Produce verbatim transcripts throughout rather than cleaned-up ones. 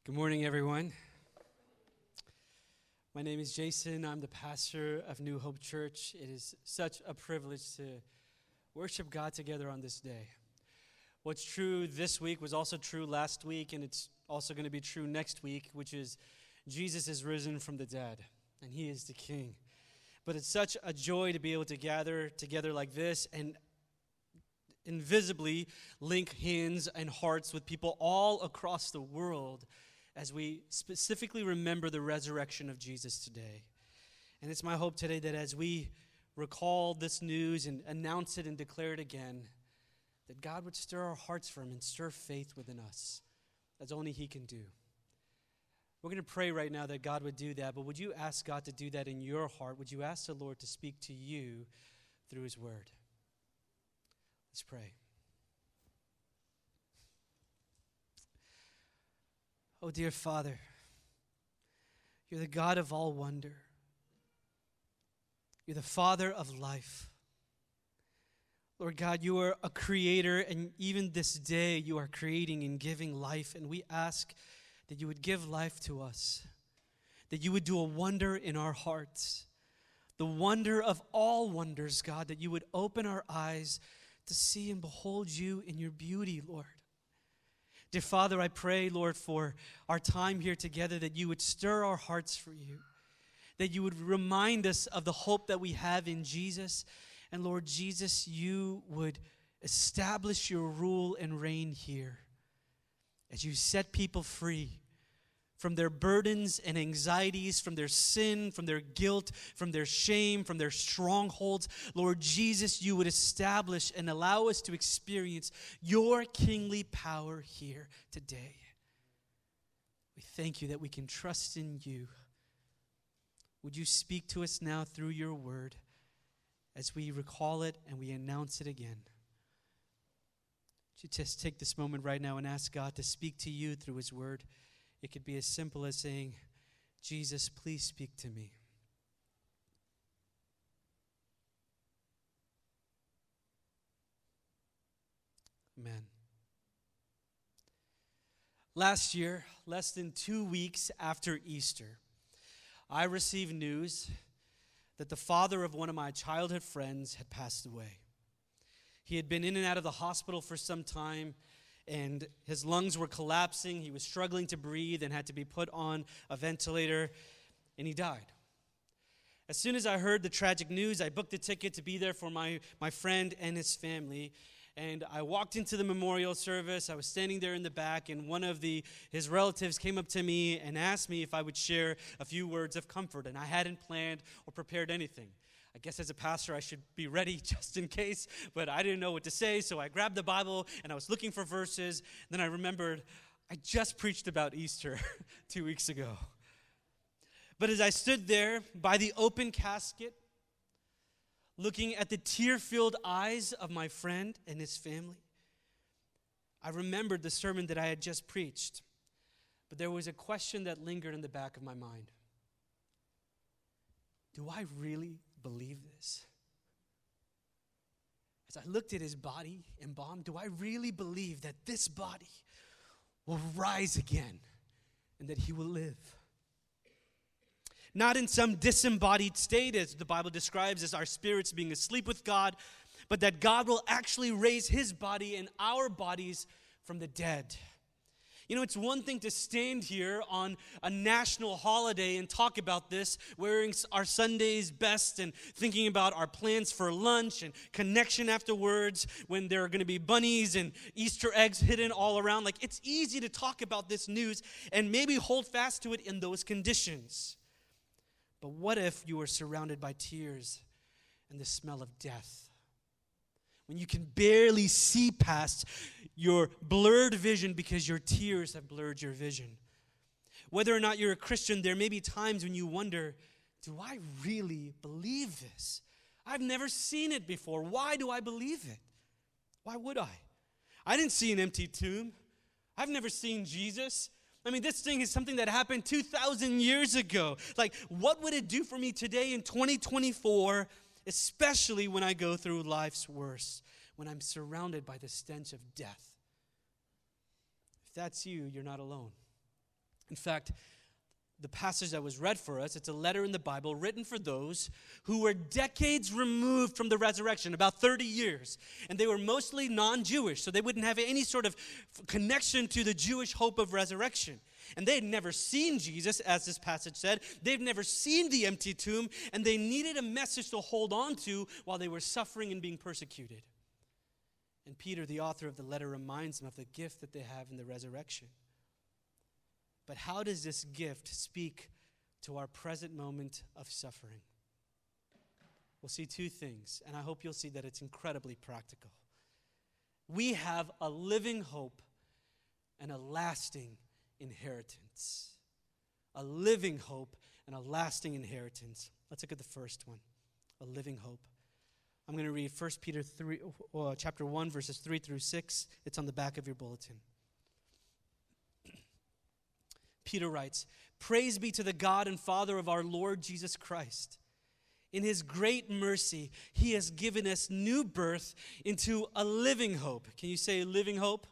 Good morning, everyone. My name is Jason. I'm the pastor of New Hope Church. It is such a privilege to worship God together on this day. What's true this week was also true last week, and it's also going to be true next week, which is Jesus is risen from the dead, and he is the King. But it's such a joy to be able to gather together like this and invisibly link hands and hearts with people all across the world as we specifically remember the resurrection of Jesus today. And it's my hope today that as we recall this news and announce it and declare it again, that God would stir our hearts for him and stir faith within us, as only he can do. We're going to pray right now that God would do that, but would you ask God to do that in your heart? Would you ask the Lord to speak to you through his word? Let's pray. Oh, dear Father, you're the God of all wonder. You're the Father of life. Lord God, you are a creator, and even this day you are creating and giving life, and we ask that you would give life to us, that you would do a wonder in our hearts, the wonder of all wonders, God, that you would open our eyes to see and behold you in your beauty, Lord. Dear Father, I pray, Lord, for our time here together, that you would stir our hearts for you, that you would remind us of the hope that we have in Jesus. And Lord Jesus, you would establish your rule and reign here as you set people free from their burdens and anxieties, from their sin, from their guilt, from their shame, from their strongholds. Lord Jesus, you would establish and allow us to experience your kingly power here today. We thank you that we can trust in you. Would you speak to us now through your word as we recall it and we announce it again? Would you just take this moment right now and ask God to speak to you through his word? It could be as simple as saying, Jesus, please speak to me. Amen. Last year, less than two weeks after Easter, I received news that the father of one of my childhood friends had passed away. He had been in and out of the hospital for some time, and his lungs were collapsing. He was struggling to breathe and had to be put on a ventilator, and he died. As soon as I heard the tragic news, I booked a ticket to be there for my, my friend and his family, and I walked into the memorial service. I was standing there in the back, and one of the his relatives came up to me and asked me if I would share a few words of comfort, and I hadn't planned or prepared anything. I guess as a pastor, I should be ready just in case, but I didn't know what to say, so I grabbed the Bible, and I was looking for verses. Then I remembered I just preached about Easter two weeks ago. But as I stood there by the open casket, looking at the tear-filled eyes of my friend and his family, I remembered the sermon that I had just preached. But there was a question that lingered in the back of my mind. Do I really believe this? As I looked at his body embalmed, do I really believe that this body will rise again and that he will live? Not in some disembodied state, as the Bible describes as our spirits being asleep with God, but that God will actually raise his body and our bodies from the dead. You know, it's one thing to stand here on a national holiday and talk about this, wearing our Sunday's best and thinking about our plans for lunch and connection afterwards when there are going to be bunnies and Easter eggs hidden all around. Like, it's easy to talk about this news and maybe hold fast to it in those conditions. But what if you were surrounded by tears and the smell of death? When you can barely see past your blurred vision because your tears have blurred your vision. Whether or not you're a Christian, there may be times when you wonder, do I really believe this? I've never seen it before. Why do I believe it? Why would I? I didn't see an empty tomb. I've never seen Jesus. I mean, this thing is something that happened two thousand years ago. Like, what would it do for me today in twenty twenty-four, especially when I go through life's worst, when I'm surrounded by the stench of death? If that's you, you're not alone. In fact, the passage that was read for us, it's a letter in the Bible written for those who were decades removed from the resurrection, about thirty years. And they were mostly non-Jewish, so they wouldn't have any sort of connection to the Jewish hope of resurrection. And they had never seen Jesus, as this passage said. They've never seen the empty tomb, and they needed a message to hold on to while they were suffering and being persecuted. And Peter, the author of the letter, reminds them of the gift that they have in the resurrection. But how does this gift speak to our present moment of suffering? We'll see two things, and I hope you'll see that it's incredibly practical. We have a living hope and a lasting inheritance. A living hope and a lasting inheritance. Let's look at the first one, a living hope. I'm going to read First Peter three, uh, chapter one, verses three through six. It's on the back of your bulletin. Peter writes, "Praise be to the God and Father of our Lord Jesus Christ. In his great mercy, he has given us new birth into a living hope." Can you say living hope?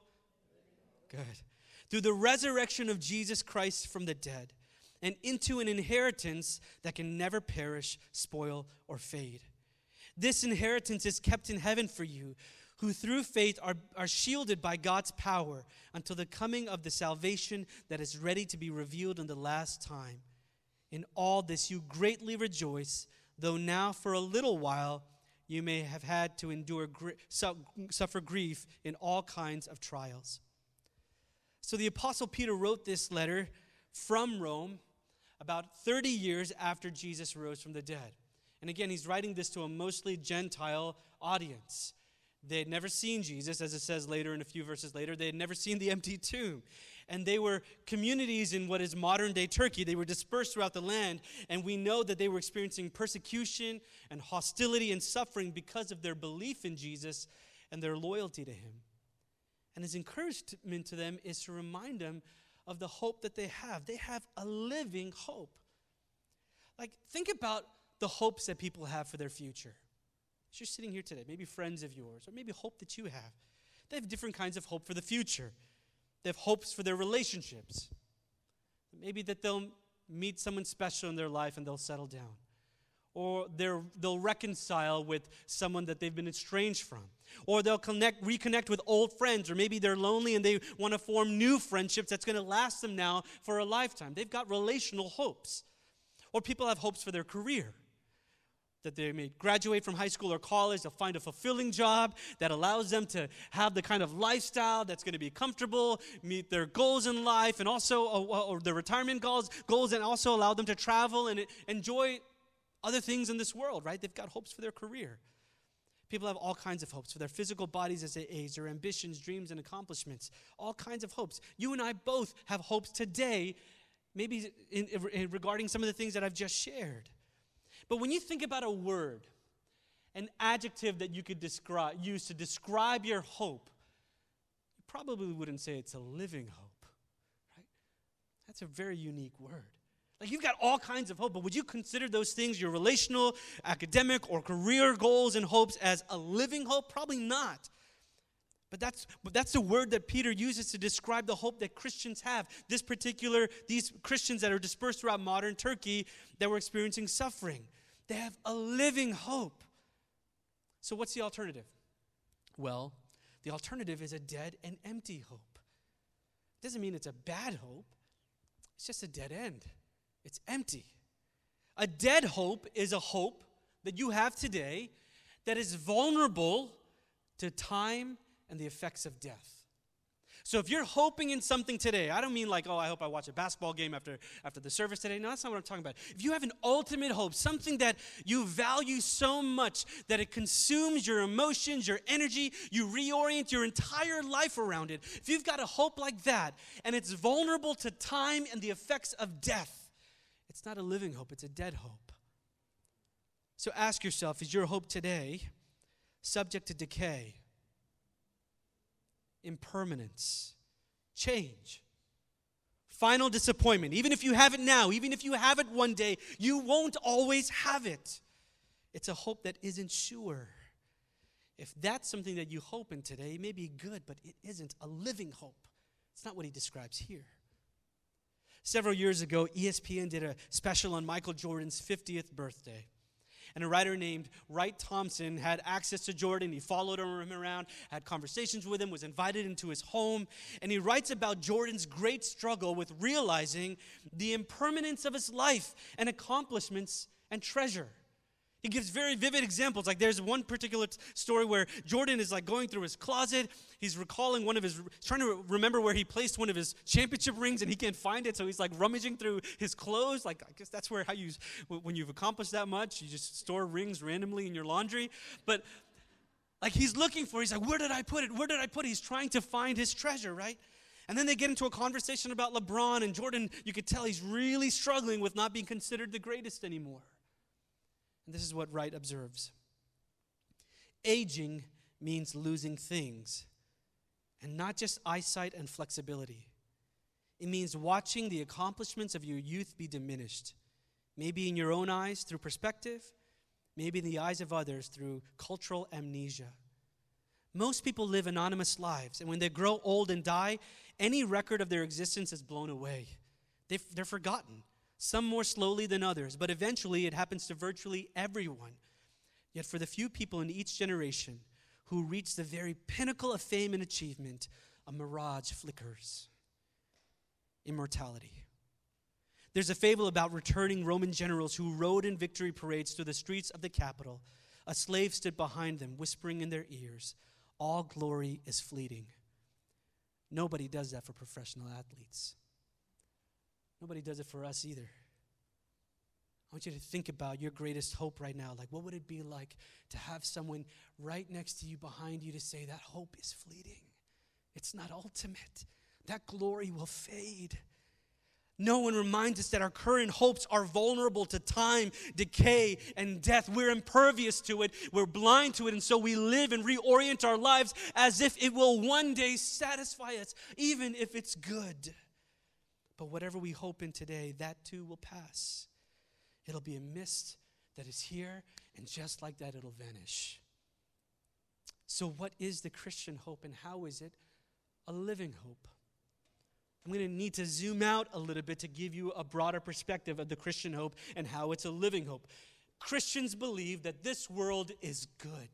Good. "Through the resurrection of Jesus Christ from the dead, and into an inheritance that can never perish, spoil, or fade. This inheritance is kept in heaven for you, who through faith are, are shielded by God's power until the coming of the salvation that is ready to be revealed in the last time. In all this you greatly rejoice, though now for a little while you may have had to endure suffer grief in all kinds of trials." So the Apostle Peter wrote this letter from Rome about thirty years after Jesus rose from the dead. And again, he's writing this to a mostly Gentile audience. They had never seen Jesus, as it says later in a few verses later. They had never seen the empty tomb. And they were communities in what is modern-day Turkey. They were dispersed throughout the land. And we know that they were experiencing persecution and hostility and suffering because of their belief in Jesus and their loyalty to him. And his encouragement to them is to remind them of the hope that they have. They have a living hope. Like, think about the hopes that people have for their future. As you're sitting here today, maybe friends of yours, or maybe hope that you have. They have different kinds of hope for the future. They have hopes for their relationships. Maybe that they'll meet someone special in their life and they'll settle down. Or they're, they'll reconcile with someone that they've been estranged from. Or they'll connect, reconnect with old friends. Or maybe they're lonely and they want to form new friendships that's going to last them now for a lifetime. They've got relational hopes. Or people have hopes for their career. That they may graduate from high school or college, they'll find a fulfilling job that allows them to have the kind of lifestyle that's going to be comfortable, meet their goals in life, and also uh, or their retirement goals, goals, and also allow them to travel and enjoy other things in this world, right? They've got hopes for their career. People have all kinds of hopes for their physical bodies as they age, their ambitions, dreams, and accomplishments. All kinds of hopes. You and I both have hopes today, maybe in, in, regarding some of the things that I've just shared. But when you think about a word, an adjective that you could describe, use to describe your hope, you probably wouldn't say it's a living hope, right? That's a very unique word. Like, you've got all kinds of hope, but would you consider those things, your relational, academic, or career goals and hopes, as a living hope? Probably not. But that's, but that's the word that Peter uses to describe the hope that Christians have. This particular, these Christians that are dispersed throughout modern Turkey that were experiencing suffering. They have a living hope. So what's the alternative? Well, the alternative is a dead and empty hope. It doesn't mean it's a bad hope. It's just a dead end. It's empty. A dead hope is a hope that you have today that is vulnerable to time and the effects of death. So if you're hoping in something today, I don't mean like, oh, I hope I watch a basketball game after, after the service today. No, that's not what I'm talking about. If you have an ultimate hope, something that you value so much that it consumes your emotions, your energy, you reorient your entire life around it. If you've got a hope like that, and it's vulnerable to time and the effects of death, it's not a living hope, it's a dead hope. So ask yourself, is your hope today subject to decay, impermanence, change, final disappointment? Even if you have it now, even if you have it one day, you won't always have it. It's a hope that isn't sure. If that's something that you hope in today, it may be good, but it isn't a living hope. It's not what he describes here. Several years ago, E S P N did a special on Michael Jordan's fiftieth birthday. And a writer named Wright Thompson had access to Jordan. He followed him around, had conversations with him, was invited into his home. And he writes about Jordan's great struggle with realizing the impermanence of his life and accomplishments and treasure. He gives very vivid examples. Like there's one particular t- story where Jordan is like going through his closet. He's recalling one of his, trying to remember where he placed one of his championship rings, and he can't find it. So he's like rummaging through his clothes. Like I guess that's where how you, when you've accomplished that much, you just store rings randomly in your laundry. But like he's looking for, he's like, where did I put it? Where did I put it? He's trying to find his treasure, right? And then they get into a conversation about LeBron, and Jordan, you could tell he's really struggling with not being considered the greatest anymore. And this is what Wright observes. Aging means losing things, and not just eyesight and flexibility. It means watching the accomplishments of your youth be diminished, maybe in your own eyes through perspective, maybe in the eyes of others through cultural amnesia. Most people live anonymous lives, and when they grow old and die, any record of their existence is blown away. They've, they're forgotten. Some more slowly than others, but eventually it happens to virtually everyone. Yet for the few people in each generation who reach the very pinnacle of fame and achievement, a mirage flickers. Immortality. There's a fable about returning Roman generals who rode in victory parades through the streets of the capital. A slave stood behind them, whispering in their ears, "All glory is fleeting." Nobody does that for professional athletes. Nobody does it for us either. I want you to think about your greatest hope right now. Like, what would it be like to have someone right next to you, behind you, to say that hope is fleeting? It's not ultimate. That glory will fade. No one reminds us that our current hopes are vulnerable to time, decay, and death. We're impervious to it. We're blind to it. And so we live and reorient our lives as if it will one day satisfy us, even if it's good. But whatever we hope in today, that too will pass. It'll be a mist that is here, and just like that, it'll vanish. So what is the Christian hope, and how is it a living hope? I'm going to need to zoom out a little bit to give you a broader perspective of the Christian hope and how it's a living hope. Christians believe that this world is good,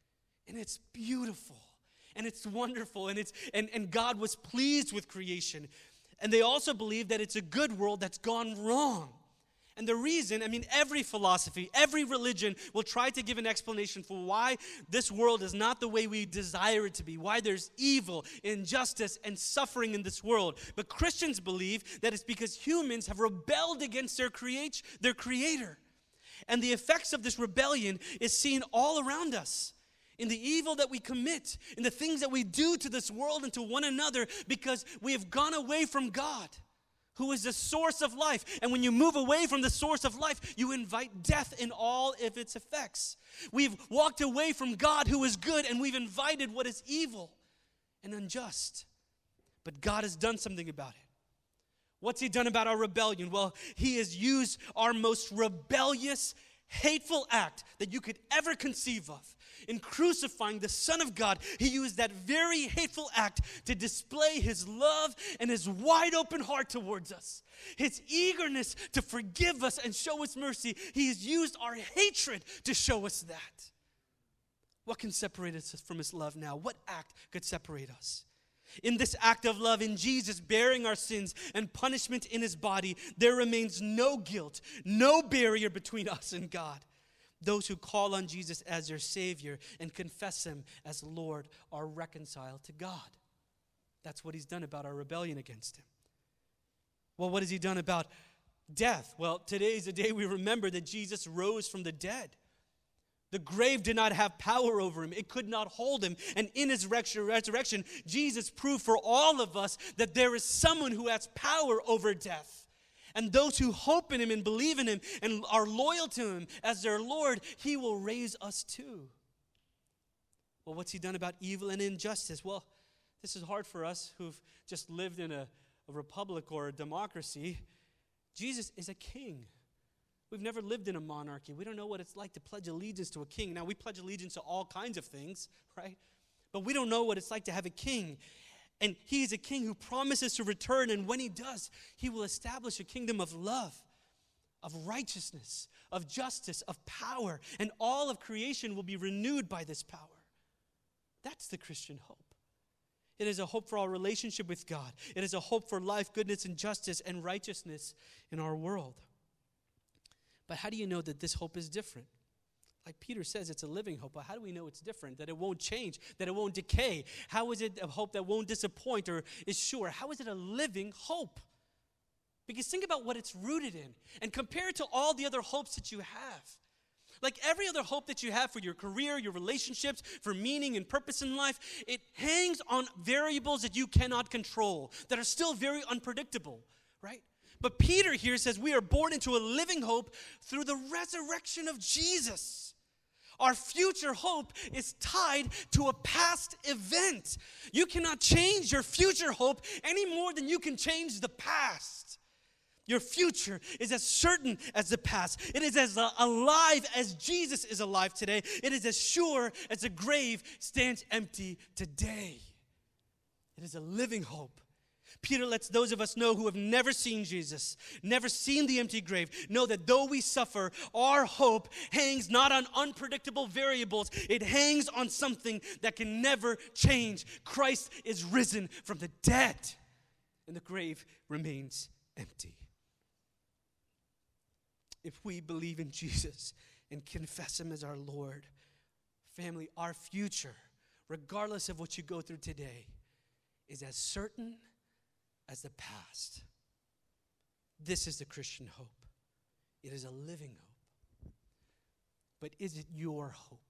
and it's beautiful, and it's wonderful, and it's and, and God was pleased with creation. And they also believe that it's a good world that's gone wrong. And the reason, I mean, every philosophy, every religion will try to give an explanation for why this world is not the way we desire it to be, why there's evil, injustice, and suffering in this world. But Christians believe that it's because humans have rebelled against their create, their creator. And the effects of this rebellion is seen all around us. In the evil that we commit, in the things that we do to this world and to one another, because we have gone away from God, who is the source of life. And when you move away from the source of life, you invite death in all of its effects. We've walked away from God, who is good, and we've invited what is evil and unjust. But God has done something about it. What's he done about our rebellion? Well, he has used our most rebellious, hateful act that you could ever conceive of. In crucifying the Son of God, he used that very hateful act to display his love and his wide open heart towards us. His eagerness to forgive us and show us mercy. He has used our hatred to show us that. What can separate us from his love now? What act could separate us? In this act of love, in Jesus bearing our sins and punishment in his body, there remains no guilt, no barrier between us and God. Those who call on Jesus as their Savior and confess him as Lord are reconciled to God. That's what he's done about our rebellion against him. Well, what has he done about death? Well, today is the day we remember that Jesus rose from the dead. The grave did not have power over him. It could not hold him. And in his resurrection, Jesus proved for all of us that there is someone who has power over death. And those who hope in him and believe in him and are loyal to him as their Lord, he will raise us too. Well, what's he done about evil and injustice? Well, this is hard for us who've just lived in a, a republic or a democracy. Jesus is a king. We've never lived in a monarchy. We don't know what it's like to pledge allegiance to a king. Now, we pledge allegiance to all kinds of things, right? But we don't know what it's like to have a king. And he is a king who promises to return, and when he does, he will establish a kingdom of love, of righteousness, of justice, of power, and all of creation will be renewed by this power. That's the Christian hope. It is a hope for our relationship with God. It is a hope for life, goodness, and justice and righteousness in our world. But how do you know that this hope is different? Like Peter says, it's a living hope, but how do we know it's different, that it won't change, that it won't decay? How is it a hope that won't disappoint or is sure? How is it a living hope? Because think about what it's rooted in and compare it to all the other hopes that you have. Like every other hope that you have for your career, your relationships, for meaning and purpose in life, it hangs on variables that you cannot control, that are still very unpredictable, right? But Peter here says we are born into a living hope through the resurrection of Jesus. Our future hope is tied to a past event. You cannot change your future hope any more than you can change the past. Your future is as certain as the past. It is as alive as Jesus is alive today. It is as sure as the grave stands empty today. It is a living hope. Peter lets those of us know who have never seen Jesus, never seen the empty grave, know that though we suffer, our hope hangs not on unpredictable variables. It hangs on something that can never change. Christ is risen from the dead, and the grave remains empty. If we believe in Jesus and confess him as our Lord, family, our future, regardless of what you go through today, is as certain as the past. This is the Christian hope. It is a living hope. But is it your hope?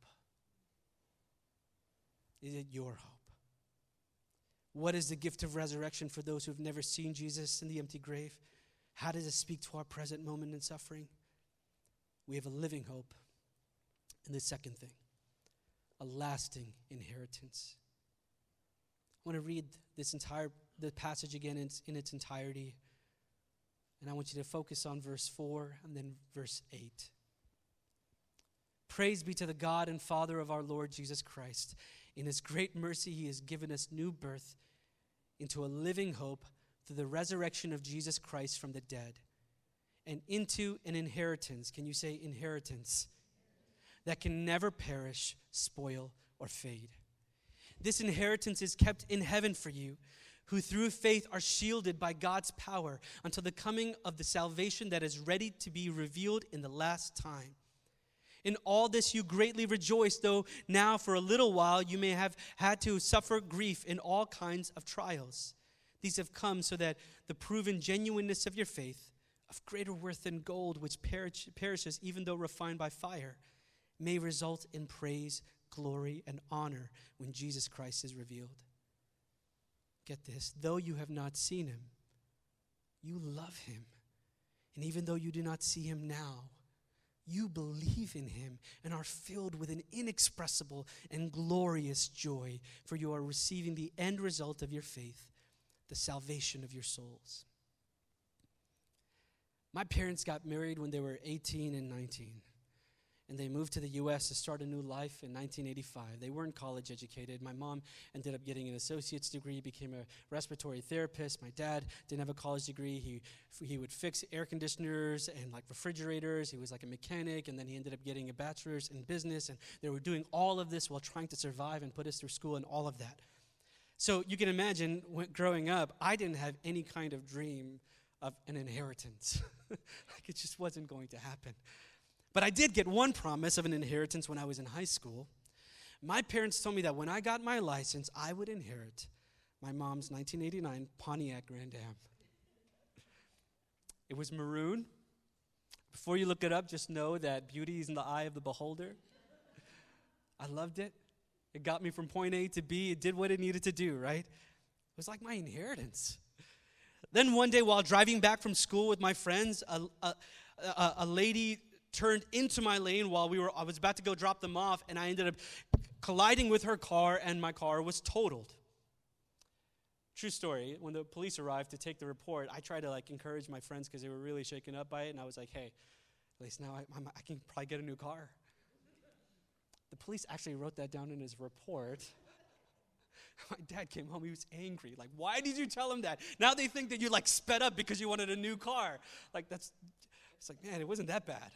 Is it your hope? What is the gift of resurrection for those who have never seen Jesus in the empty grave? How does it speak to our present moment in suffering? We have a living hope. And the second thing, a lasting inheritance. I want to read this entire the passage again in, in its entirety. And I want you to focus on verse four and then verse eight. Praise be to the God and Father of our Lord Jesus Christ. In his great mercy, he has given us new birth into a living hope through the resurrection of Jesus Christ from the dead, and into an inheritance. Can you say inheritance? That can never perish, spoil, or fade. This inheritance is kept in heaven for you, who through faith are shielded by God's power until the coming of the salvation that is ready to be revealed in the last time. In all this you greatly rejoice, though now for a little while you may have had to suffer grief in all kinds of trials. These have come so that the proven genuineness of your faith, of greater worth than gold, which perish, perishes even though refined by fire, may result in praise, glory, and honor when Jesus Christ is revealed. Get this, though you have not seen him, you love him. And even though you do not see him now, you believe in him and are filled with an inexpressible and glorious joy, for you are receiving the end result of your faith, the salvation of your souls. My parents got married when they were eighteen and nineteen. And they moved to the U S to start a new life in nineteen eighty-five. They weren't college educated. My mom ended up getting an associate's degree, became a respiratory therapist. My dad didn't have a college degree. He he would fix air conditioners and like refrigerators. He was like a mechanic, and then he ended up getting a bachelor's in business. And they were doing all of this while trying to survive and put us through school and all of that. So you can imagine when growing up, I didn't have any kind of dream of an inheritance. Like it just wasn't going to happen. But I did get one promise of an inheritance when I was in high school. My parents told me that when I got my license, I would inherit my mom's nineteen eighty-nine Pontiac Grand Am. It was maroon. Before you look it up, just know that beauty is in the eye of the beholder. I loved it. It got me from point A to B. It did what it needed to do, right? It was like my inheritance. Then one day while driving back from school with my friends, a, a, a, a lady turned into my lane while we were, I was about to go drop them off, and I ended up colliding with her car, and my car was totaled. True story. When the police arrived to take the report, I tried to like encourage my friends because they were really shaken up by it, and I was like, hey, at least now I, I'm, I can probably get a new car. The police actually wrote that down in his report. My dad came home, he was angry. Like, why did you tell him that? Now they think that you like sped up because you wanted a new car. Like, that's, it's like, man, it wasn't that bad.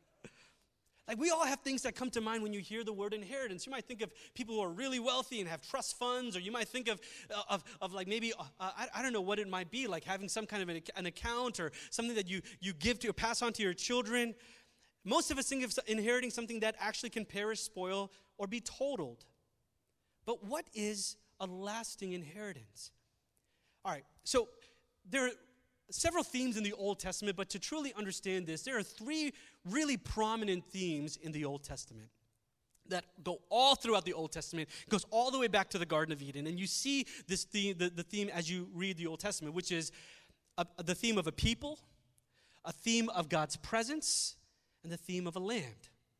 Like, we all have things that come to mind when you hear the word inheritance. You might think of people who are really wealthy and have trust funds, or you might think of, of, of like maybe, uh, I, I don't know what it might be, like having some kind of an, an account or something that you, you give to or pass on to your children. Most of us think of inheriting something that actually can perish, spoil, or be totaled. But what is a lasting inheritance? All right, so there are several themes in the Old Testament, but to truly understand this, there are three really prominent themes in the Old Testament that go all throughout the Old Testament. It goes all the way back to the Garden of Eden. And you see this theme, the, the theme as you read the Old Testament, which is a, the theme of a people, a theme of God's presence, and the theme of a land.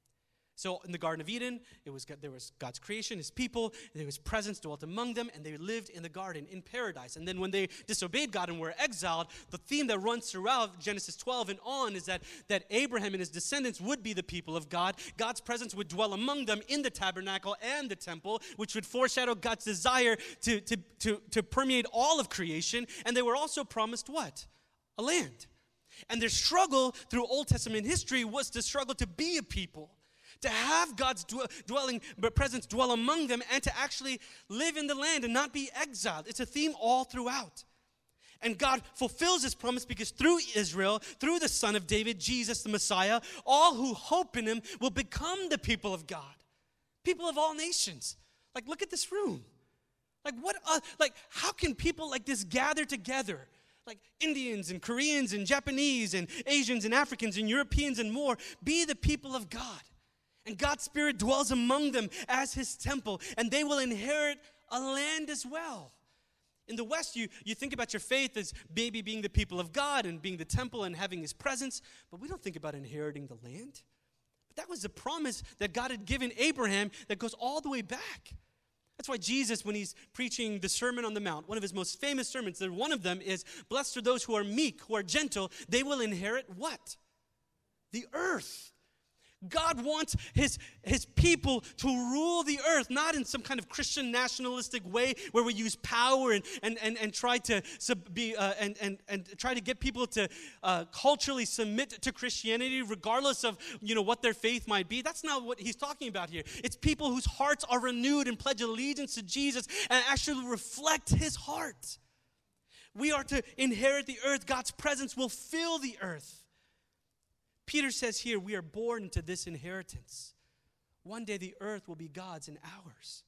So in the Garden of Eden, it was there was God's creation, his people, there was presence dwelt among them, and they lived in the garden, in paradise. And then when they disobeyed God and were exiled, the theme that runs throughout Genesis twelve and on is that, that Abraham and his descendants would be the people of God. God's presence would dwell among them in the tabernacle and the temple, which would foreshadow God's desire to, to, to, to permeate all of creation. And they were also promised what? A land. And their struggle through Old Testament history was to struggle to be a people, to have God's dwelling presence dwell among them, and to actually live in the land and not be exiled. It's a theme all throughout. And God fulfills his promise because through Israel, through the Son of David, Jesus the Messiah, all who hope in him will become the people of God. People of all nations. Like, look at this room. Like, what, uh, like, how can people like this gather together? Like Indians and Koreans and Japanese and Asians and Africans and Europeans and more, be the people of God. And God's Spirit dwells among them as his temple, and they will inherit a land as well. In the West, you, you think about your faith as maybe being the people of God and being the temple and having his presence, but we don't think about inheriting the land. But that was the promise that God had given Abraham that goes all the way back. That's why Jesus, when he's preaching the Sermon on the Mount, one of his most famous sermons, one of them is, blessed are those who are meek, who are gentle, they will inherit what? The earth. God wants his, his people to rule the earth, not in some kind of Christian nationalistic way where we use power and, and, and, and try to sub, be uh, and, and, and try to get people to uh, culturally submit to Christianity regardless of, you know, what their faith might be. That's not what he's talking about here. It's people whose hearts are renewed and pledge allegiance to Jesus and actually reflect his heart. We are to inherit the earth. God's presence will fill the earth. Peter says here, we are born into this inheritance. One day the earth will be God's and ours.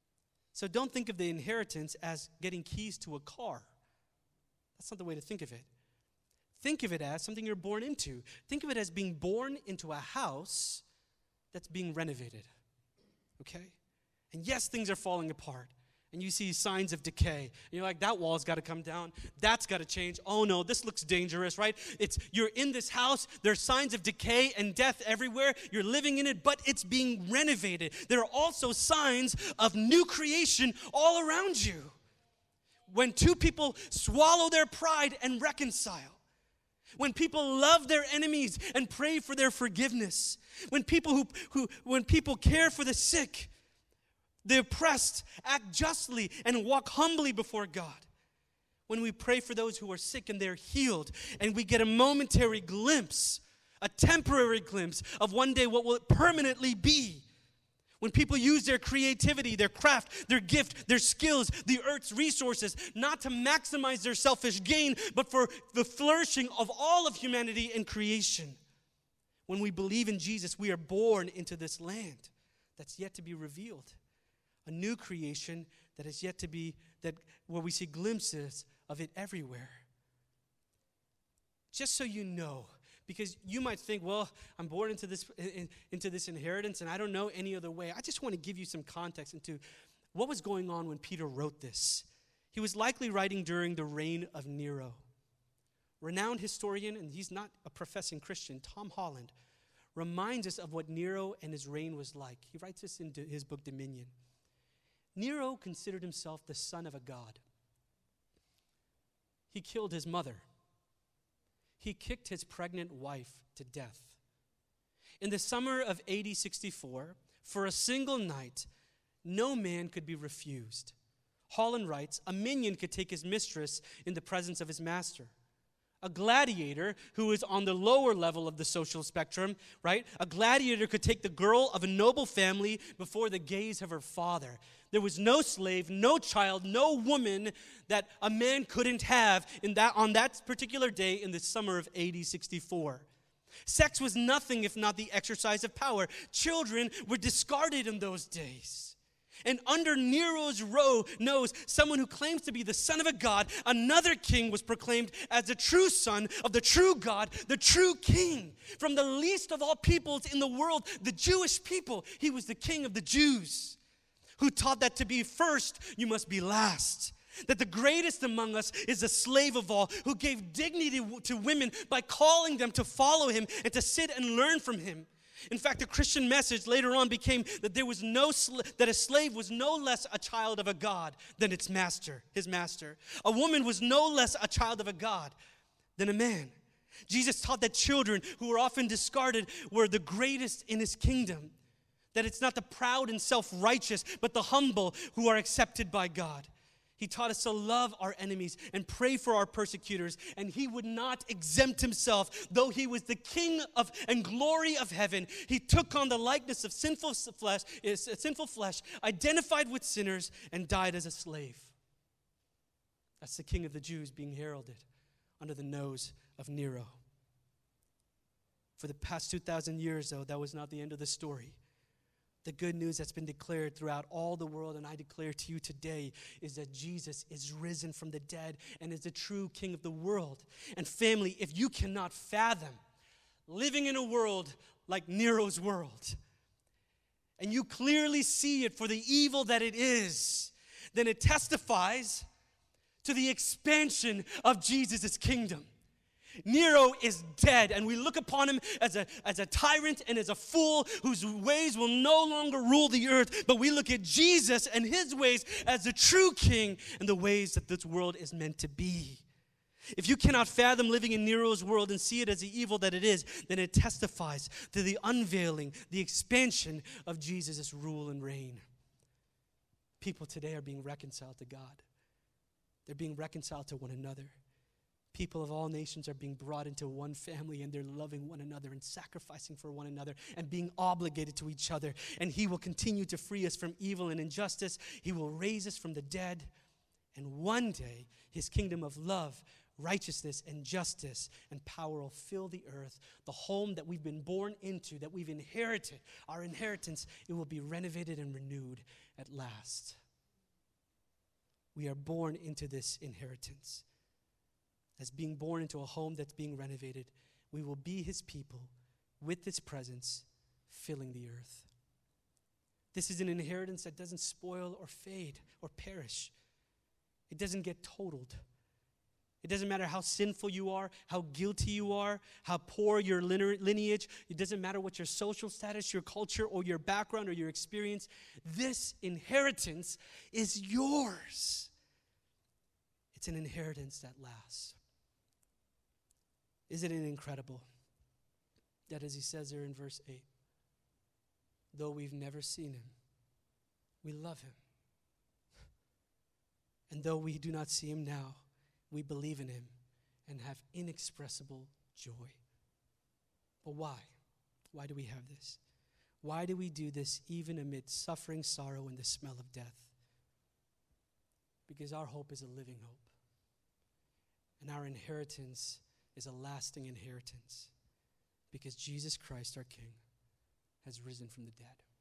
So don't think of the inheritance as getting keys to a car. That's not the way to think of it. Think of it as something you're born into. Think of it as being born into a house that's being renovated. Okay? And yes, things are falling apart. And you see signs of decay. And you're like, that wall's got to come down. That's got to change. Oh no, this looks dangerous, right? It's you're in this house. There's signs of decay and death everywhere. You're living in it, but it's being renovated. There are also signs of new creation all around you. When two people swallow their pride and reconcile. When people love their enemies and pray for their forgiveness. When people who, who when people care for the sick, the oppressed, act justly, and walk humbly before God. When we pray for those who are sick and they're healed, and we get a momentary glimpse, a temporary glimpse of one day what will it permanently be. When people use their creativity, their craft, their gift, their skills, the earth's resources, not to maximize their selfish gain, but for the flourishing of all of humanity and creation. When we believe in Jesus, we are born into this land that's yet to be revealed. A new creation that is yet to be, that where we see glimpses of it everywhere. Just so you know, because you might think, well, I'm born into this, in, into this inheritance and I don't know any other way. I just want to give you some context into what was going on when Peter wrote this. He was likely writing during the reign of Nero. Renowned historian, and he's not a professing Christian, Tom Holland, reminds us of what Nero and his reign was like. He writes this in his book, Dominion. Nero considered himself the son of a god. He killed his mother. He kicked his pregnant wife to death. In the summer of A D sixty-four, for a single night, no man could be refused. Holland writes, a minion could take his mistress in the presence of his master. A gladiator, who is on the lower level of the social spectrum, right? A gladiator could take the girl of a noble family before the gaze of her father. There was no slave, no child, no woman that a man couldn't have in that, on that particular day in the summer of A D sixty-four. Sex was nothing if not the exercise of power. Children were discarded in those days. And under Nero's row nose, someone who claims to be the son of a god, another king was proclaimed as the true son of the true God, the true king. From the least of all peoples in the world, the Jewish people, he was the king of the Jews, who taught that to be first, you must be last. That the greatest among us is the slave of all, who gave dignity to women by calling them to follow him and to sit and learn from him. In fact, the Christian message later on became that there was no sl- that a slave was no less a child of a god than its master, his master. A woman was no less a child of a god than a man. Jesus taught that children who were often discarded were the greatest in his kingdom. That it's not the proud and self-righteous, but the humble who are accepted by God. He taught us to love our enemies and pray for our persecutors, and he would not exempt himself. Though he was the king of and glory of heaven, he took on the likeness of sinful flesh, sinful flesh, identified with sinners, and died as a slave. That's the king of the Jews being heralded under the nose of Nero. For the past two thousand years, though, that was not the end of the story. The good news that's been declared throughout all the world, and I declare to you today, is that Jesus is risen from the dead and is the true king of the world. And family, if you cannot fathom living in a world like Nero's world, and you clearly see it for the evil that it is, then it testifies to the expansion of Jesus' kingdom. Nero is dead, and we look upon him as a, as a tyrant and as a fool whose ways will no longer rule the earth. But we look at Jesus and his ways as the true king and the ways that this world is meant to be. If you cannot fathom living in Nero's world and see it as the evil that it is, then it testifies to the unveiling, the expansion of Jesus' rule and reign. People today are being reconciled to God. They're being reconciled to one another. People of all nations are being brought into one family, and they're loving one another and sacrificing for one another and being obligated to each other. And he will continue to free us from evil and injustice. He will raise us from the dead. And one day, his kingdom of love, righteousness, and justice and power will fill the earth. The home that we've been born into, that we've inherited, our inheritance, it will be renovated and renewed at last. We are born into this inheritance. As being born into a home that's being renovated, we will be his people with his presence filling the earth. This is an inheritance that doesn't spoil or fade or perish. It doesn't get totaled. It doesn't matter how sinful you are, how guilty you are, how poor your lineage. It doesn't matter what your social status, your culture, or your background, or your experience. This inheritance is yours. It's an inheritance that lasts. Isn't it incredible that, as he says there in verse eight, though we've never seen him, we love him. And though we do not see him now, we believe in him and have inexpressible joy. But why? Why do we have this? Why do we do this even amid suffering, sorrow, and the smell of death? Because our hope is a living hope. And our inheritance is a lasting inheritance. Because Jesus Christ, our King, has risen from the dead.